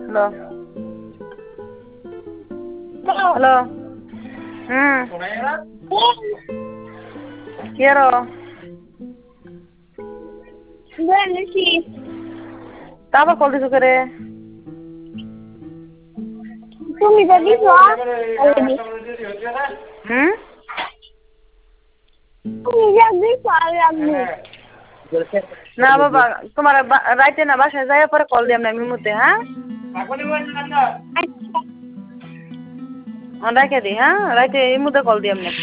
hello hello কি আরো তারপর কল দিছো করে তুমি তো দিছো অলরেডি তুমি যা দিছো আমি না বাবা তোমার রাইতে না বাসায় যাই পরে কল দিলাম না মিমুতে হ্যাঁ রাখে দি হ্যাঁ রাইতে ইমুতে কল দিলাম না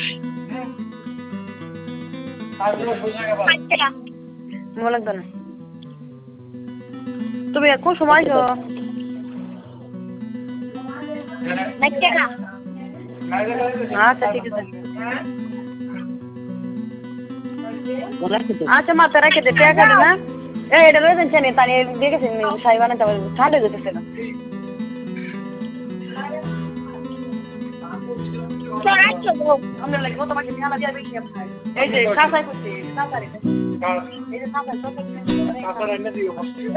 মনে লাগবে না তুমি কোন সময় আছো আচ্ছা ঠিক আছে আচ্ছা মাথা রেখে দে টাকা দি না এটা লয়ে যাচ্ছেন তাই দেখেছেন সাই বানাতে ঠান্ডা যেতেছে না আমরা লাগবো তোমাকে নিয়ে আলা দিয়ে বেশি এই যে সাসাই করছি সাসারে এই যে সাসাই